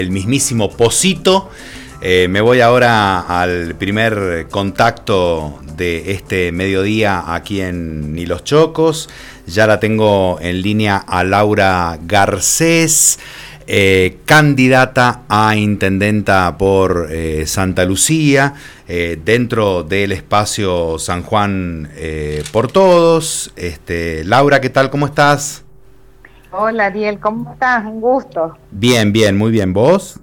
El mismísimo Pocito. Me voy ahora al primer contacto de este mediodía aquí en Ni los Chocos. Ya la tengo en línea a Laura Garcés, candidata a intendenta por Santa Lucía, dentro del espacio San Juan por Todos. Laura, ¿qué tal? ¿Cómo estás? Hola Ariel, ¿cómo estás? Un gusto. Bien, bien, muy bien. ¿Vos?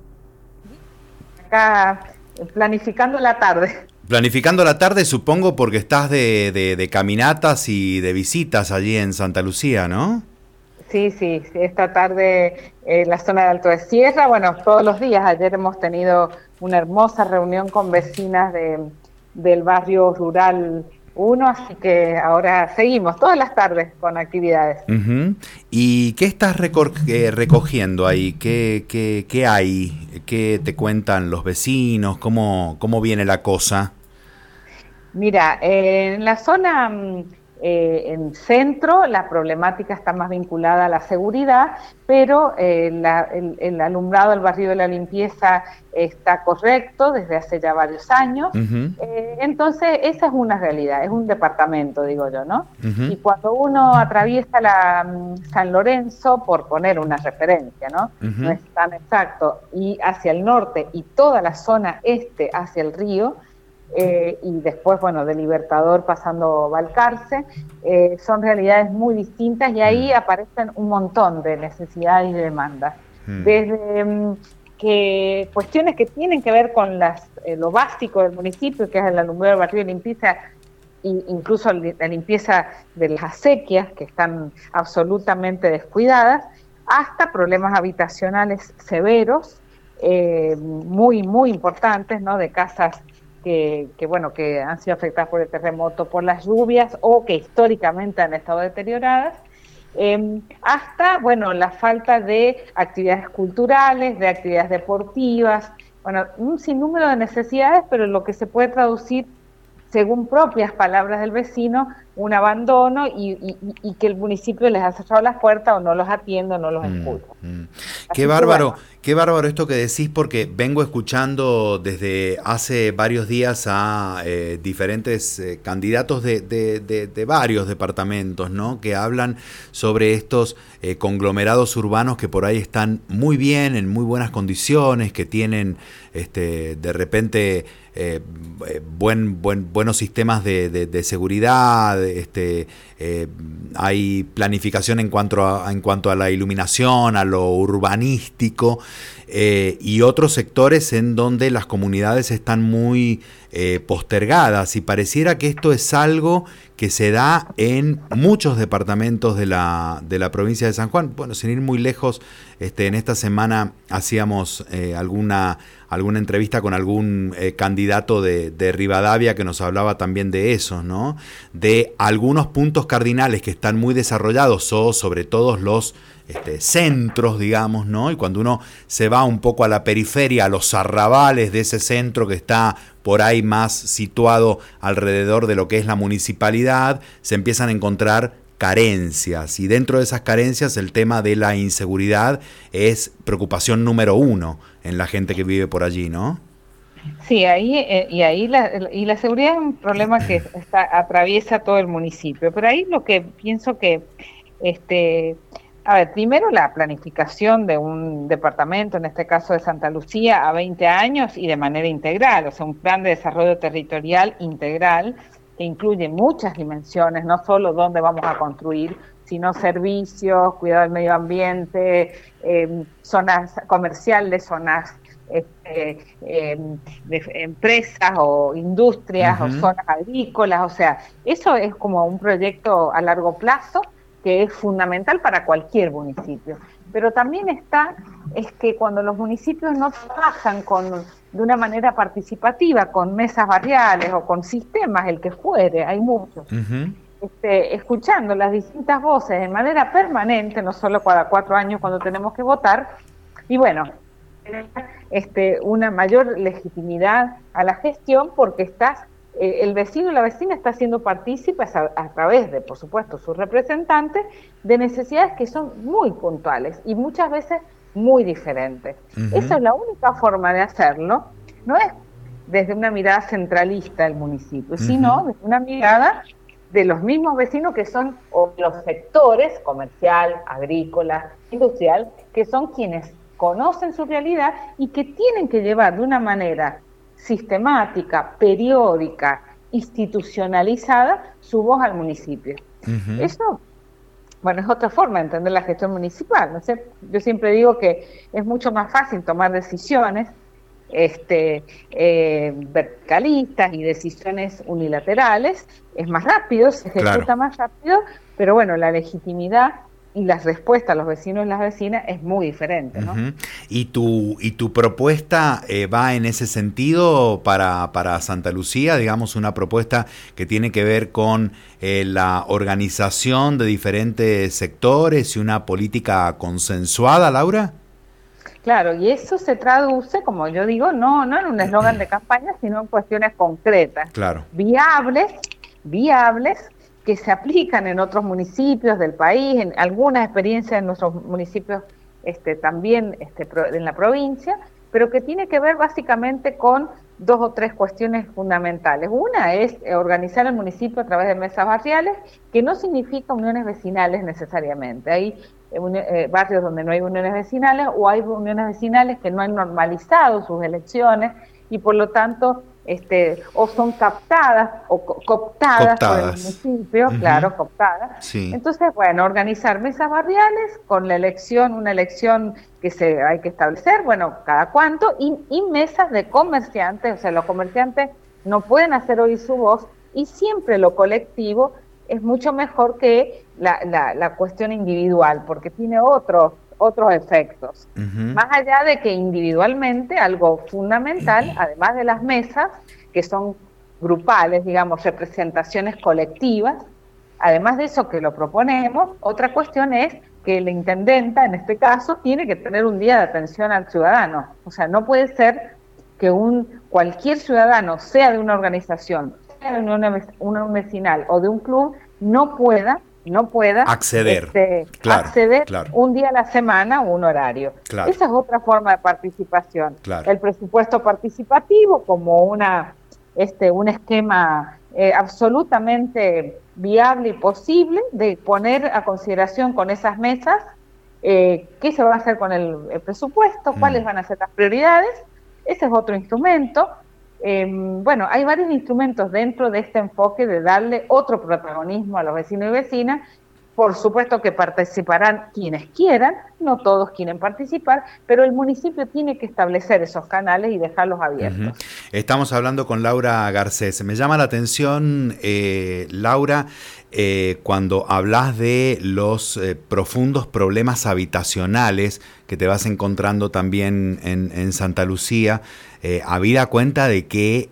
Acá planificando la tarde. Planificando la tarde, supongo, porque estás de caminatas y de visitas allí en Santa Lucía, ¿no? Sí, esta tarde en la zona de Alto de Sierra, bueno, todos los días. Ayer hemos tenido una hermosa reunión con vecinas del barrio rural 1, así que ahora seguimos todas las tardes con actividades. Uh-huh. ¿Y qué estás recogiendo ahí? ¿Qué hay? ¿Qué te cuentan los vecinos? ¿Cómo viene la cosa? Mira, en la zona en centro la problemática está más vinculada a la seguridad, pero el alumbrado del barrio de la limpieza está correcto desde hace ya varios años. Uh-huh. Entonces esa es una realidad, es un departamento, digo yo, ¿no? Uh-huh. Y cuando uno atraviesa la San Lorenzo, por poner una referencia, ¿no? Uh-huh. No es tan exacto, y hacia el norte y toda la zona este hacia el río, y después, bueno, de Libertador pasando Balcarce, son realidades muy distintas y ahí aparecen un montón de necesidades y demandas. Desde que cuestiones que tienen que ver con lo básico del municipio, que es el alumbrado del barrio de limpieza, e incluso la limpieza de las acequias, que están absolutamente descuidadas, hasta problemas habitacionales severos, muy importantes, ¿no? De casas que han sido afectadas por el terremoto, por las lluvias o que históricamente han estado deterioradas, hasta, bueno, la falta de actividades culturales, de actividades deportivas, bueno, un sinnúmero de necesidades, pero lo que se puede traducir, según propias palabras del vecino, un abandono y que el municipio les ha cerrado las puertas o no los atiende o no los escucha. Qué bárbaro, qué bárbaro esto que decís, porque vengo escuchando desde hace varios días a diferentes candidatos de varios departamentos, ¿no? Que hablan sobre estos conglomerados urbanos que por ahí están muy bien, en muy buenas condiciones, que tienen de repente buenos sistemas de seguridad, hay planificación en cuanto a la iluminación, a lo urbanístico, y otros sectores en donde las comunidades están muy postergadas, y pareciera que esto es algo que se da en muchos departamentos de la provincia de San Juan. Bueno, sin ir muy lejos, en esta semana hacíamos alguna entrevista con algún candidato de Rivadavia que nos hablaba también de eso, ¿no? De algunos puntos cardinales que están muy desarrollados, o sobre todo los centros, digamos, ¿no? Y cuando uno se va un poco a la periferia, a los arrabales de ese centro que está por ahí más situado alrededor de lo que es la municipalidad, se empiezan a encontrar carencias, y dentro de esas carencias el tema de la inseguridad es preocupación número 1 en la gente que vive por allí, ¿no? Sí, ahí la seguridad es un problema que atraviesa todo el municipio, pero ahí lo que pienso que a ver, primero la planificación de un departamento, en este caso de Santa Lucía, a 20 años y de manera integral, o sea, un plan de desarrollo territorial integral que incluye muchas dimensiones, no solo dónde vamos a construir, sino servicios, cuidado del medio ambiente, zonas comerciales, zonas de empresas o industrias, uh-huh, o zonas agrícolas, o sea, eso es como un proyecto a largo plazo que es fundamental para cualquier municipio. Pero también es que cuando los municipios no trabajan de una manera participativa, con mesas barriales o con sistemas, el que fuere, hay muchos, uh-huh, escuchando las distintas voces de manera permanente, no solo cada 4 años cuando tenemos que votar, y bueno, una mayor legitimidad a la gestión, porque el vecino y la vecina está siendo partícipes a través de, por supuesto, sus representantes, de necesidades que son muy puntuales y muchas veces muy diferentes. Esa es la única forma de hacerlo, no es desde una mirada centralista del municipio, sino desde una mirada de los mismos vecinos que son o los sectores comercial, agrícola, industrial, que son quienes conocen su realidad y que tienen que llevar de una manera sistemática, periódica, institucionalizada su voz al municipio. Eso, bueno, es otra forma de entender la gestión municipal. No sé, yo siempre digo que es mucho más fácil tomar decisiones verticalistas y decisiones unilaterales, es más rápido, se ejecuta más rápido, pero bueno, la legitimidad y las respuestas a los vecinos y las vecinas es muy diferente, ¿no? ¿Y tu propuesta va en ese sentido para Santa Lucía, digamos, una propuesta que tiene que ver con la organización de diferentes sectores y una política consensuada, Laura? Claro, y eso se traduce, como yo digo, no en un eslogan de campaña, sino en cuestiones concretas, viables, que se aplican en otros municipios del país, en algunas experiencias en nuestros municipios también en la provincia, pero que tiene que ver básicamente con 2 o 3 cuestiones fundamentales. Una es organizar el municipio a través de mesas barriales, que no significa uniones vecinales necesariamente. Hay barrios donde no hay uniones vecinales o hay uniones vecinales que no han normalizado sus elecciones y por lo tanto o son captadas o cooptadas por el municipio, cooptadas. Sí. Entonces, bueno, organizar mesas barriales con la elección, una elección que hay que establecer, bueno, cada cuánto, y mesas de comerciantes, o sea, los comerciantes no pueden hacer oír su voz y siempre lo colectivo es mucho mejor que la cuestión individual, porque tiene otros efectos. Más allá de que individualmente algo fundamental, además de las mesas, que son grupales, digamos, representaciones colectivas, además de eso que lo proponemos, otra cuestión es que la intendenta, en este caso, tiene que tener un día de atención al ciudadano. O sea, no puede ser que cualquier ciudadano, sea de una organización, sea de una vecinal o de un club, no pueda acceder un día a la semana o un horario. Esa es otra forma de participación. El presupuesto participativo como un esquema absolutamente viable y posible de poner a consideración con esas mesas qué se va a hacer con el presupuesto, cuáles van a ser las prioridades. Ese es otro instrumento. Bueno, hay varios instrumentos dentro de este enfoque de darle otro protagonismo a los vecinos y vecinas. Por supuesto que participarán quienes quieran, no todos quieren participar, pero el municipio tiene que establecer esos canales y dejarlos abiertos. Estamos hablando con Laura Garcés. Me llama la atención, Laura, cuando hablas de los profundos problemas habitacionales que te vas encontrando también en Santa Lucía, habida cuenta de que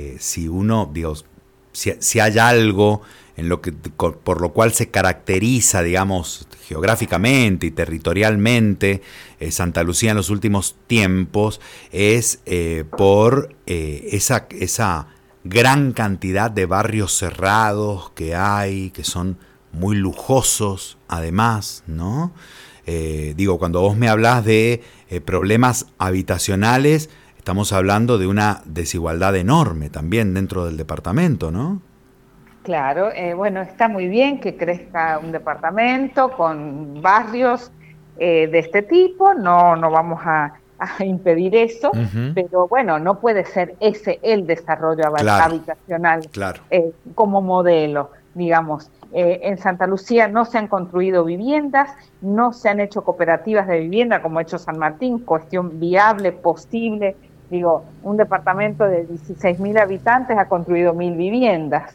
si hay algo por lo cual se caracteriza, digamos, geográficamente y territorialmente Santa Lucía en los últimos tiempos, es por esa gran cantidad de barrios cerrados que hay, que son muy lujosos además, ¿no? Cuando vos me hablás de problemas habitacionales, estamos hablando de una desigualdad enorme también dentro del departamento, ¿no? Claro, bueno, está muy bien que crezca un departamento con barrios de este tipo, no vamos a impedir eso, pero bueno, no puede ser ese el desarrollo habitacional como modelo, digamos. En Santa Lucía no se han construido viviendas, no se han hecho cooperativas de vivienda como ha hecho San Martín, cuestión viable, posible. Digo, un departamento de 16.000 habitantes ha construido 1.000 viviendas.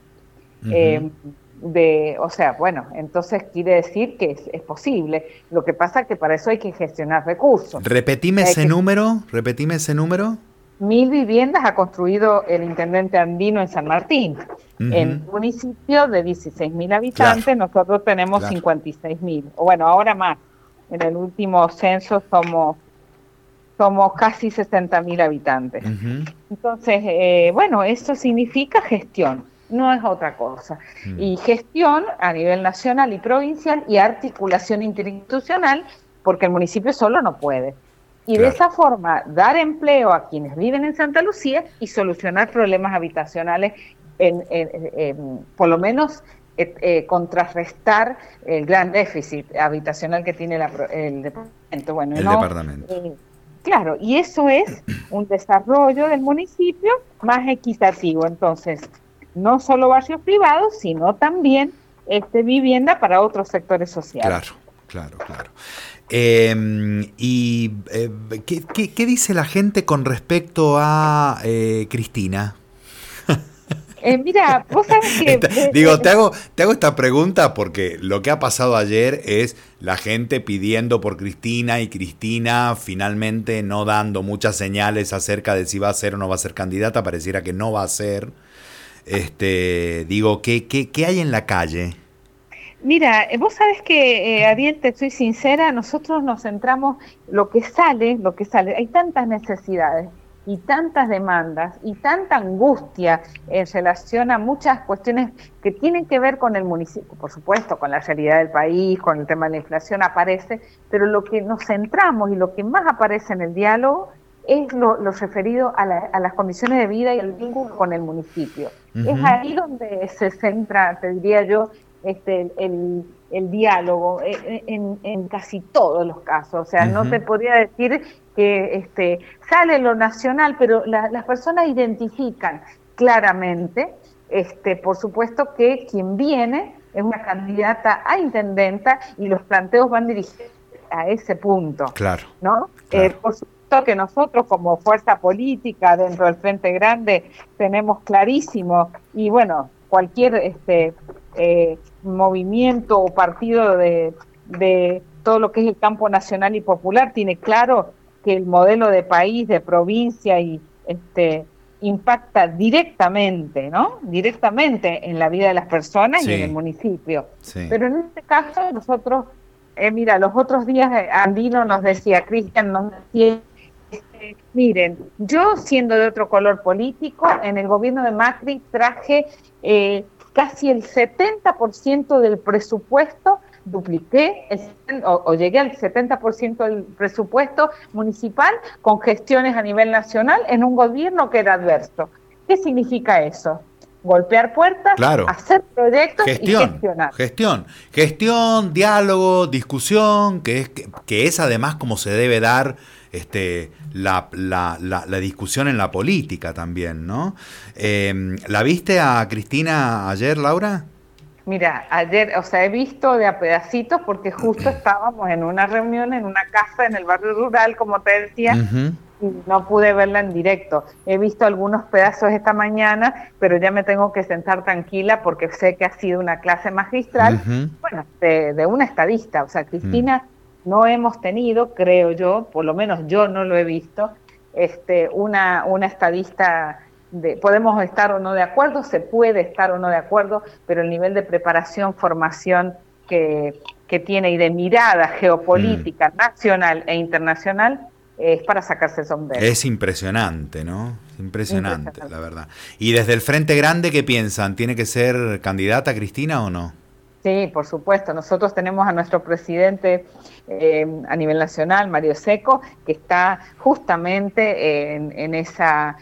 Entonces quiere decir que es posible. Lo que pasa es que para eso hay que gestionar recursos. Repetime ese número. 1.000 viviendas ha construido el intendente andino en San Martín. En un municipio de 16.000 habitantes, nosotros tenemos 56.000. O bueno, ahora más. En el último censo somos casi 60.000 habitantes. Entonces, eso significa gestión. No es otra cosa. Y gestión a nivel nacional y provincial y articulación interinstitucional porque el municipio solo no puede. Y Claro. de esa forma dar empleo a quienes viven en Santa Lucía y solucionar problemas habitacionales, por lo menos contrarrestar el gran déficit habitacional que tiene el departamento. Bueno, El departamento. Claro, y eso es un desarrollo del municipio más equitativo. Entonces, no solo barrios privados, sino también vivienda para otros sectores sociales. Claro. ¿Qué dice la gente con respecto a Cristina? Mira, vos sabés que... Te hago esta pregunta porque lo que ha pasado ayer es la gente pidiendo por Cristina y Cristina finalmente no dando muchas señales acerca de si va a ser o no va a ser candidata. Pareciera que no va a ser. ¿Qué hay en la calle? Mira, vos sabés que, Ariel, te soy sincera, nosotros nos centramos, lo que sale, hay tantas necesidades y tantas demandas y tanta angustia en relación a muchas cuestiones que tienen que ver con el municipio, por supuesto, con la realidad del país, con el tema de la inflación aparece, pero lo que nos centramos y lo que más aparece en el diálogo es lo referido a las condiciones de vida y el vínculo con el municipio. Uh-huh. Es ahí donde se centra, te diría yo, el diálogo en casi todos los casos. O sea, uh-huh. No te podría decir que sale lo nacional, pero las personas identifican claramente, por supuesto, que quien viene es una candidata a intendenta y los planteos van dirigidos a ese punto. Claro. ¿No? Claro. Por supuesto que nosotros como fuerza política dentro del Frente Grande tenemos clarísimo, y bueno, cualquier movimiento o partido de todo lo que es el campo nacional y popular tiene claro que el modelo de país, de provincia y impacta directamente, ¿no? Directamente en la vida de las personas, sí, y en el municipio. Sí. Pero en este caso nosotros, mira, los otros días Andino nos decía, Cristian nos decía, miren, yo siendo de otro color político, en el gobierno de Macri traje casi el 70% del presupuesto, dupliqué o llegué al 70% del presupuesto municipal con gestiones a nivel nacional en un gobierno que era adverso. ¿Qué significa eso? Golpear puertas, claro, hacer proyectos y gestionar. Gestión, diálogo, discusión, que es además como se debe dar la discusión en la política también, ¿no? ¿La viste a Cristina ayer, Laura? Mira, ayer, o sea, he visto de a pedacitos porque justo estábamos en una reunión en una casa en el barrio rural, como te decía, uh-huh, y no pude verla en directo. He visto algunos pedazos esta mañana, pero ya me tengo que sentar tranquila porque sé que ha sido una clase magistral, uh-huh, bueno, de una estadista. O sea, Cristina, no hemos tenido, creo yo, por lo menos yo no lo he visto, una estadista. Podemos estar o no de acuerdo, se puede estar o no de acuerdo, pero el nivel de preparación, formación que tiene y de mirada geopolítica nacional e internacional es para sacarse el sombrero. Es impresionante, ¿no? Impresionante, la verdad. ¿Y desde el Frente Grande qué piensan? ¿Tiene que ser candidata Cristina o no? Sí, por supuesto. Nosotros tenemos a nuestro presidente a nivel nacional, Mario Seco, que está justamente en esa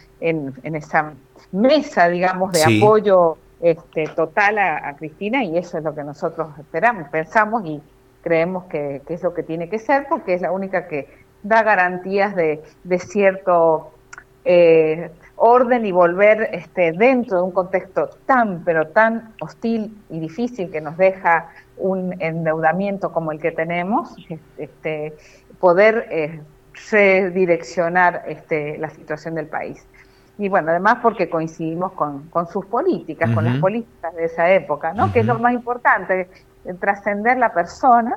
mesa, digamos, de sí, apoyo total a Cristina, y eso es lo que nosotros esperamos, pensamos y creemos que es lo que tiene que ser, porque es la única que da garantías de cierto orden y volver dentro de un contexto pero tan hostil y difícil que nos deja un endeudamiento como el que tenemos, poder redireccionar la situación del país. Y bueno, además porque coincidimos con sus políticas, uh-huh, con las políticas de esa época, ¿no? Uh-huh. Que es lo más importante, trascender la persona,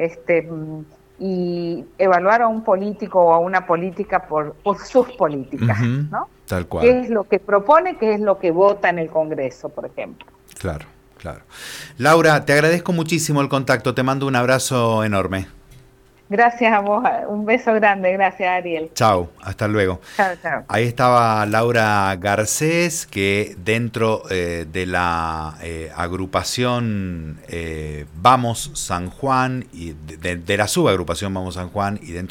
y evaluar a un político o a una política por sus políticas, uh-huh, ¿no? Tal cual. ¿Qué es lo que propone, qué es lo que vota en el Congreso, por ejemplo? Claro. Laura, te agradezco muchísimo el contacto, te mando un abrazo enorme. Gracias a vos, un beso grande, gracias Ariel. Chao, hasta luego. Chao, chao. Ahí estaba Laura Garcés, que dentro de la agrupación Vamos San Juan, y de la subagrupación Vamos San Juan, y dentro